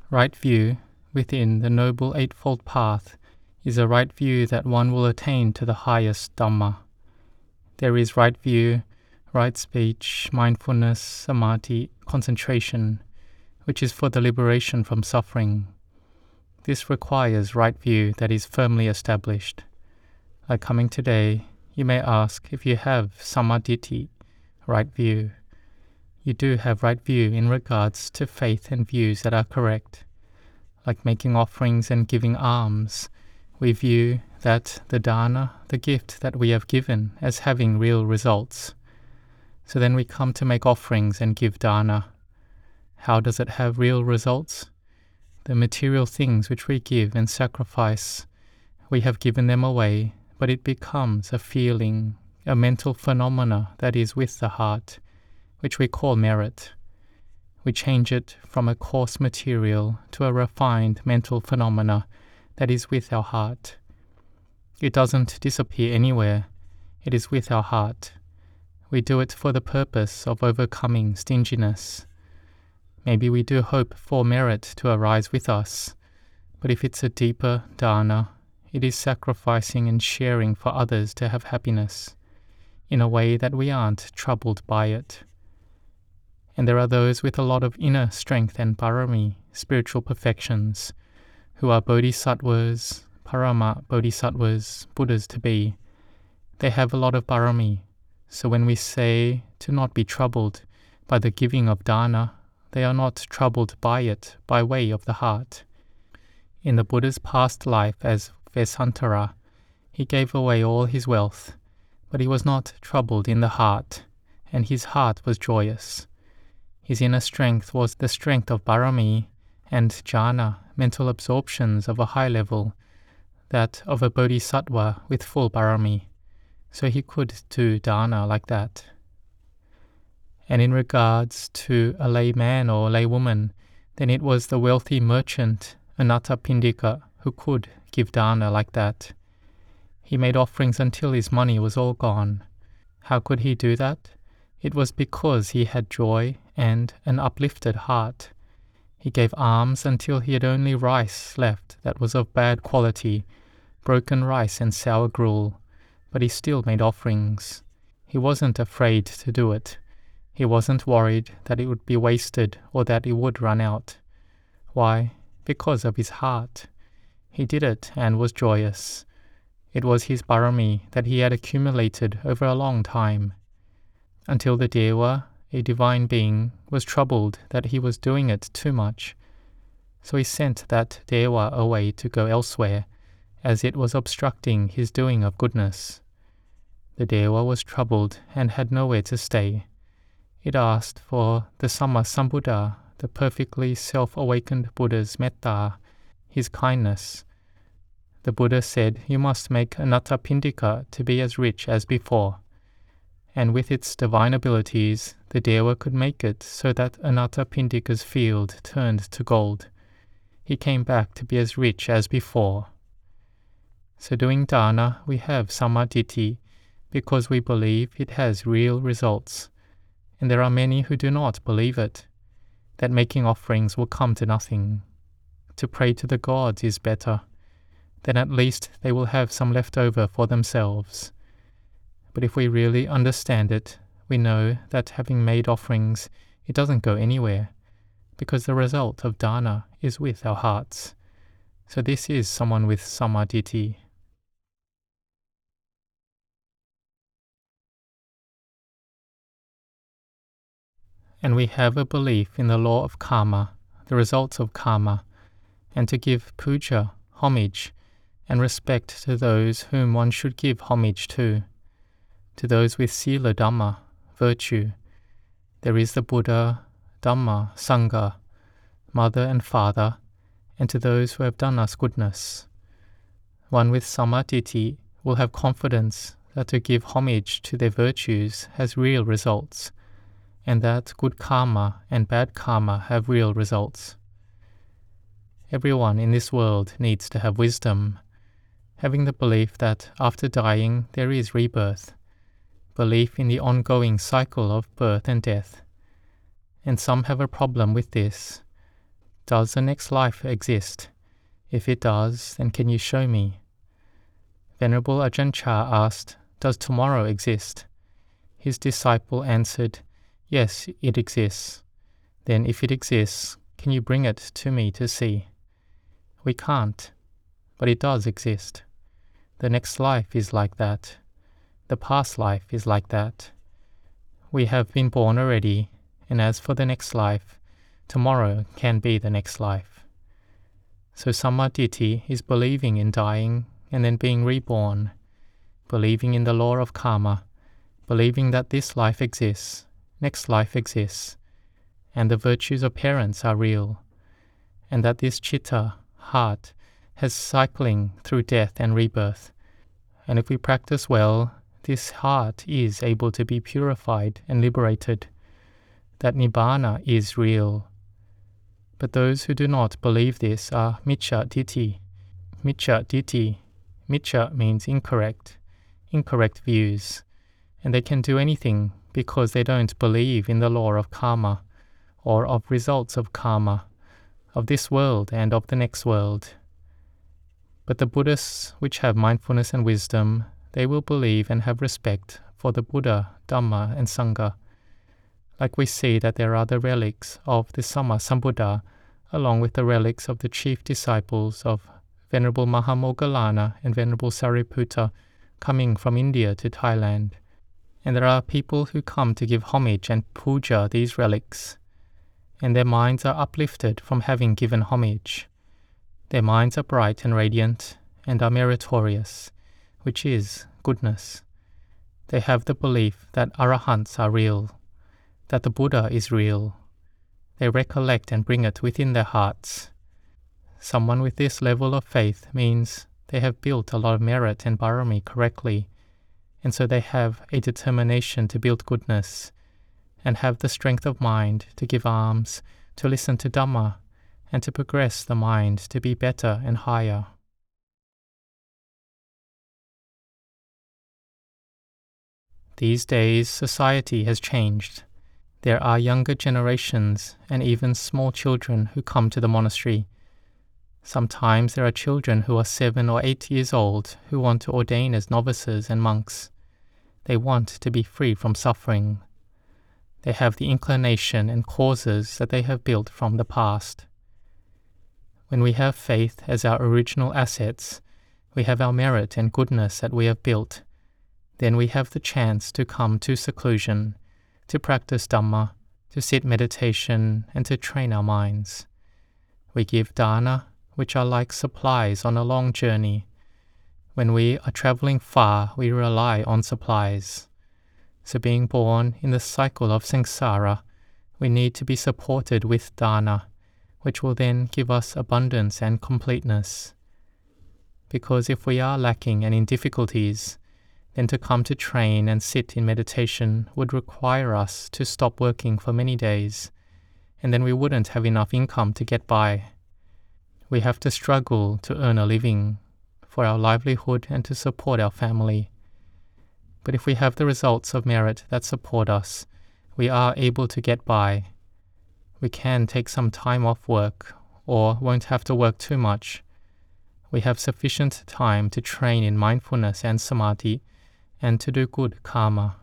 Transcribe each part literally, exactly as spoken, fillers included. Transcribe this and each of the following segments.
Right view within the Noble Eightfold Path is a right view that one will attain to the highest Dhamma. There is right view, right speech, mindfulness, samadhi, concentration, which is for the liberation from suffering. This requires right view that is firmly established. Like coming today, you may ask if you have samadhi, right view. You do have right view in regards to faith and views that are correct. Like making offerings and giving alms, we view that the dana, the gift that we have given, as having real results. So then we come to make offerings and give dana. How does it have real results? The material things which we give and sacrifice, we have given them away, but it becomes a feeling, a mental phenomena that is with the heart, which we call merit. We change it from a coarse material to a refined mental phenomena that is with our heart. It doesn't disappear anywhere. It is with our heart. We do it for the purpose of overcoming stinginess. Maybe we do hope for merit to arise with us, but if it's a deeper dana, it is sacrificing and sharing for others to have happiness, in a way that we aren't troubled by it. And there are those with a lot of inner strength and parami, spiritual perfections, who are bodhisattvas, parama bodhisattvas, Buddhas to be. They have a lot of parami, so when we say to not be troubled by the giving of dana, they are not troubled by it by way of the heart. In the Buddha's past life as Vesantara, he gave away all his wealth, but he was not troubled in the heart, and his heart was joyous. His inner strength was the strength of parami and jhana, mental absorptions of a high level, that of a bodhisattva with full parami, so he could do dana like that. And in regards to a layman or laywoman, then it was the wealthy merchant, Anathapindika, who could give dana like that. He made offerings until his money was all gone. How could he do that? It was because he had joy and an uplifted heart. He gave alms until he had only rice left that was of bad quality, broken rice and sour gruel, but he still made offerings. He wasn't afraid to do it. He wasn't worried that it would be wasted or that it would run out. Why? Because of his heart. He did it and was joyous. It was his parami that he had accumulated over a long time, until the Dewa, a divine being, was troubled that he was doing it too much. So he sent that Dewa away to go elsewhere, as it was obstructing his doing of goodness. The Dewa was troubled and had nowhere to stay. It asked for the Samma Sambuddha, the perfectly self-awakened Buddha's metta, his kindness. The Buddha said, you must make Anathapindika to be as rich as before. And with its divine abilities, the Dewa could make it so that Anathapindika's field turned to gold. He came back to be as rich as before. So doing dana, we have samadhi, because we believe it has real results. And there are many who do not believe it, that making offerings will come to nothing. To pray to the gods is better, then at least they will have some left over for themselves. But if we really understand it, we know that having made offerings, it doesn't go anywhere, because the result of dana is with our hearts. So this is someone with samadhi. And we have a belief in the law of karma, the results of karma, and to give puja, homage, and respect to those whom one should give homage to. To those with sila dhamma, virtue, there is the Buddha, Dhamma, Sangha, mother and father, and to those who have done us goodness. One with samadhi will have confidence that to give homage to their virtues has real results, and that good karma and bad karma have real results. Everyone in this world needs to have wisdom, having the belief that after dying there is rebirth, belief in the ongoing cycle of birth and death. And some have a problem with this. Does the next life exist? If it does, then can you show me? Venerable Ajahn Chah asked, does tomorrow exist? His disciple answered, yes, it exists. Then if it exists, can you bring it to me to see? We can't, but it does exist. The next life is like that. The past life is like that. We have been born already, and as for the next life, tomorrow can be the next life. So Sammaditthi is believing in dying and then being reborn, believing in the law of karma, believing that this life exists, next life exists, and the virtues of parents are real, and that this citta, heart, has cycling through death and rebirth. And if we practice well, this heart is able to be purified and liberated, that Nibbana is real. But those who do not believe this are Miccha Ditthi. Miccha Ditthi. Miccha means incorrect, incorrect views, and they can do anything because they don't believe in the law of karma, or of results of karma, of this world and of the next world. But the Buddhists which have mindfulness and wisdom, they will believe and have respect for the Buddha, Dhamma and Sangha. Like we see that there are the relics of the Samma Sambuddha, along with the relics of the chief disciples of Venerable Mahamoggallana and Venerable Sariputta coming from India to Thailand. And there are people who come to give homage and puja these relics, and their minds are uplifted from having given homage. Their minds are bright and radiant, and are meritorious, which is goodness. They have the belief that arahants are real, that the Buddha is real. They recollect and bring it within their hearts. Someone with this level of faith means they have built a lot of merit and barami correctly, and so they have a determination to build goodness, and have the strength of mind to give alms, to listen to Dhamma, and to progress the mind to be better and higher. These days, society has changed. There are younger generations and even small children who come to the monastery. Sometimes there are children who are seven or eight years old who want to ordain as novices and monks. They want to be free from suffering. They have the inclination and causes that they have built from the past. When we have faith as our original assets, we have our merit and goodness that we have built, then we have the chance to come to seclusion, to practice Dhamma, to sit meditation, and to train our minds. We give dana, which are like supplies on a long journey. When we are traveling far, we rely on supplies. So being born in the cycle of samsara, we need to be supported with dana, which will then give us abundance and completeness. Because if we are lacking and in difficulties, then to come to train and sit in meditation would require us to stop working for many days, and then we wouldn't have enough income to get by. We have to struggle to earn a living for our livelihood and to support our family. But if we have the results of merit that support us, we are able to get by. We can take some time off work, or won't have to work too much. We have sufficient time to train in mindfulness and samadhi, and to do good karma.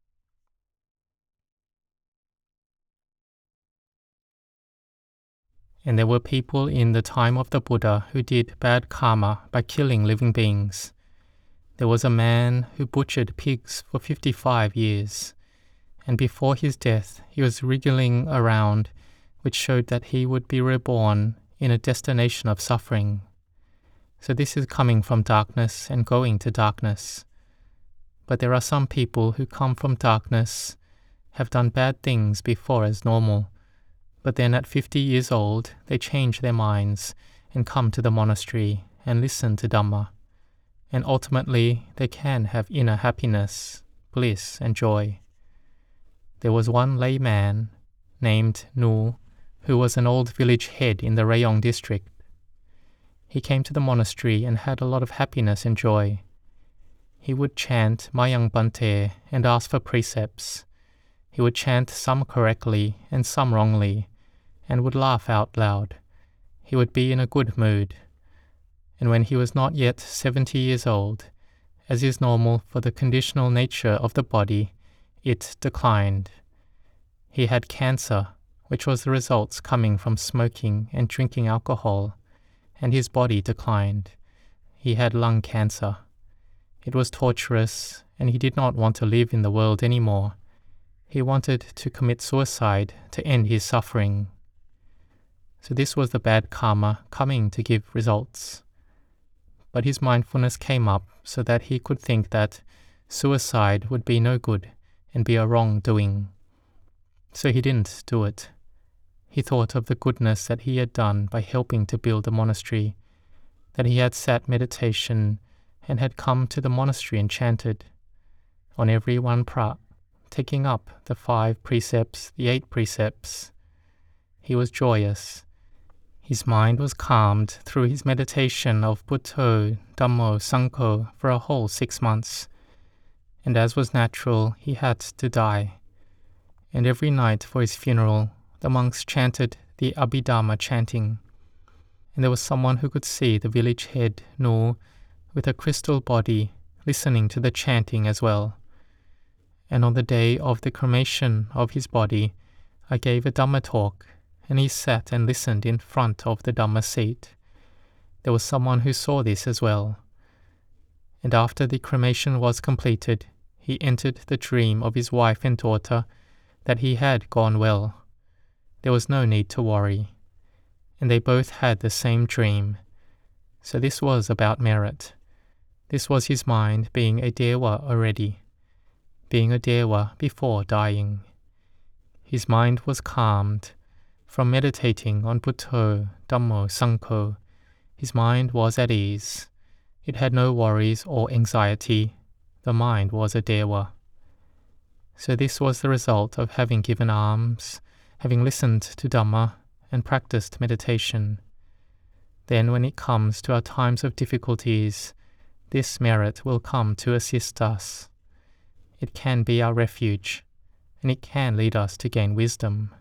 And there were people in the time of the Buddha who did bad karma by killing living beings. There was a man who butchered pigs for fifty-five years, and before his death he was wriggling around, which showed that he would be reborn in a destination of suffering. So this is coming from darkness and going to darkness. But there are some people who come from darkness, have done bad things before as normal, but then at fifty years old they change their minds and come to the monastery and listen to Dhamma, and ultimately they can have inner happiness, bliss and joy. There was one layman named Nu, who was an old village head in the Rayong district. He came to the monastery and had a lot of happiness and joy. He would chant Mayang Bante and ask for precepts. He would chant some correctly and some wrongly, and would laugh out loud, he would be in a good mood. And when he was not yet seventy years old, as is normal for the conditional nature of the body, it declined. He had cancer, which was the results coming from smoking and drinking alcohol, and his body declined. He had lung cancer. It was torturous, and he did not want to live in the world anymore. He wanted to commit suicide to end his suffering. So this was the bad karma coming to give results. But his mindfulness came up so that he could think that suicide would be no good and be a wrongdoing. So he didn't do it. He thought of the goodness that he had done by helping to build a monastery, that he had sat meditation and had come to the monastery and chanted on every one prat, taking up the five precepts, the eight precepts. He was joyous. His mind was calmed through his meditation of Buddho, Dhammo, Sangho for a whole six months. And as was natural, he had to die. And every night for his funeral, the monks chanted the Abhidhamma chanting. And there was someone who could see the village head, Nu, with a crystal body, listening to the chanting as well. And on the day of the cremation of his body, I gave a Dhamma talk, and he sat and listened in front of the Dhamma seat. There was someone who saw this as well. And after the cremation was completed, he entered the dream of his wife and daughter that he had gone well. There was no need to worry. And they both had the same dream. So this was about merit. This was his mind being a Dewa already, being a Dewa before dying. His mind was calmed. From meditating on Buddho, Dhammo, Sangho, his mind was at ease. It had no worries or anxiety. The mind was a Dewa. So this was the result of having given alms, having listened to Dhamma, and practiced meditation. Then when it comes to our times of difficulties, this merit will come to assist us. It can be our refuge, and it can lead us to gain wisdom.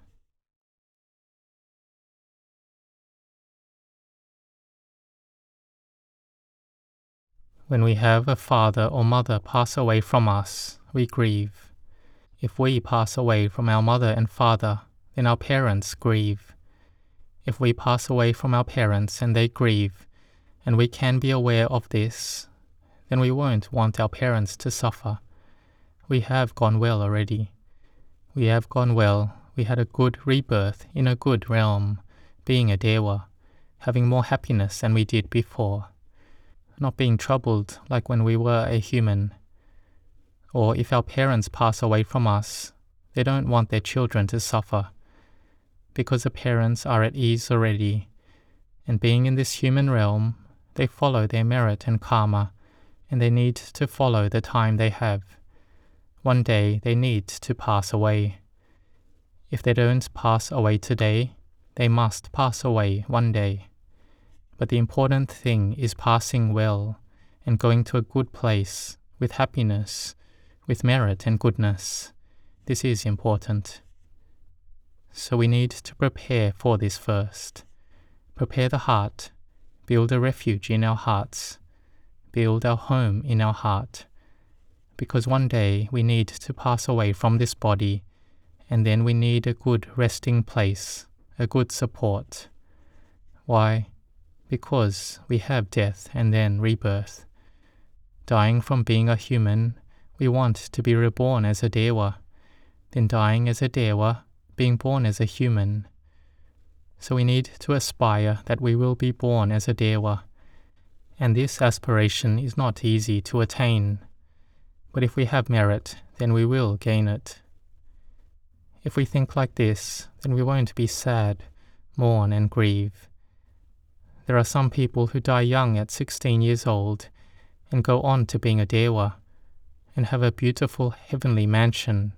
When we have a father or mother pass away from us, we grieve. If we pass away from our mother and father, then our parents grieve. If we pass away from our parents and they grieve, and we can be aware of this, then we won't want our parents to suffer. We have gone well already. We have gone well. We had a good rebirth in a good realm, being a Dewa, having more happiness than we did before. Not being troubled like when we were a human. Or if our parents pass away from us, they don't want their children to suffer, because the parents are at ease already, and being in this human realm, they follow their merit and karma, and they need to follow the time they have. One day they need to pass away. If they don't pass away today, they must pass away one day. But the important thing is passing well and going to a good place with happiness, with merit and goodness. This is important. So we need to prepare for this first. Prepare the heart, build a refuge in our hearts, build our home in our heart. Because one day we need to pass away from this body, and then we need a good resting place, a good support. Why? Because we have death and then rebirth. Dying from being a human, we want to be reborn as a Dewa, then dying as a Dewa, being born as a human. So we need to aspire that we will be born as a Dewa, and this aspiration is not easy to attain. But if we have merit, then we will gain it. If we think like this, then we won't be sad, mourn and grieve. There are some people who die young at sixteen years old and go on to being a Dewa and have a beautiful heavenly mansion.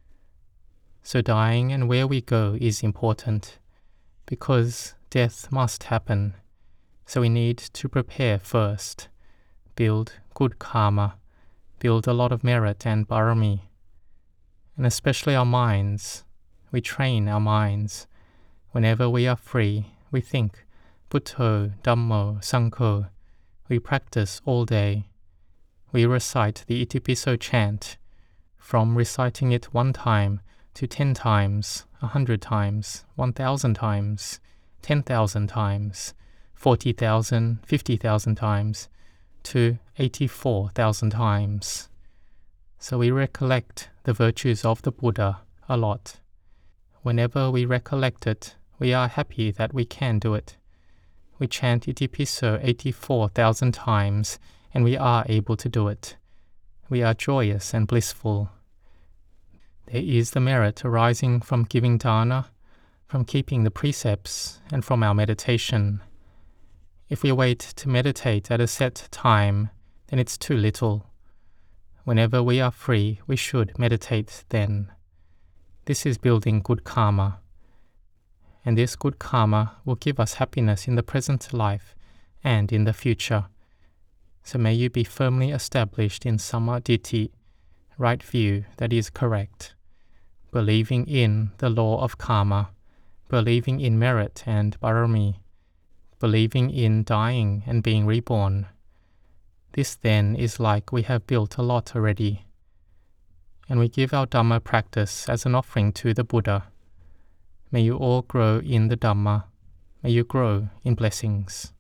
So dying and where we go is important, because death must happen. So we need to prepare first, build good karma, build a lot of merit and barami, and especially our minds. We train our minds. Whenever we are free, we think, Buddho, Dhammo, Sangho, we practice all day. We recite the Itipiso chant, from reciting it one time to ten times, a hundred times, one thousand times, ten thousand times, forty thousand, fifty thousand times, to eighty-four thousand times. So we recollect the virtues of the Buddha a lot. Whenever we recollect it, we are happy that we can do it. We chant Itipiso eighty-four thousand times, and we are able to do it. We are joyous and blissful. There is the merit arising from giving dana, from keeping the precepts, and from our meditation. If we wait to meditate at a set time, then it's too little. Whenever we are free, we should meditate then. This is building good karma. And this good karma will give us happiness in the present life and in the future. So may you be firmly established in Samma Ditti, right view that is correct, believing in the law of karma, believing in merit and barami, believing in dying and being reborn. This then is like we have built a lot already. And we give our Dhamma practice as an offering to the Buddha. May you all grow in the Dhamma. May you grow in blessings.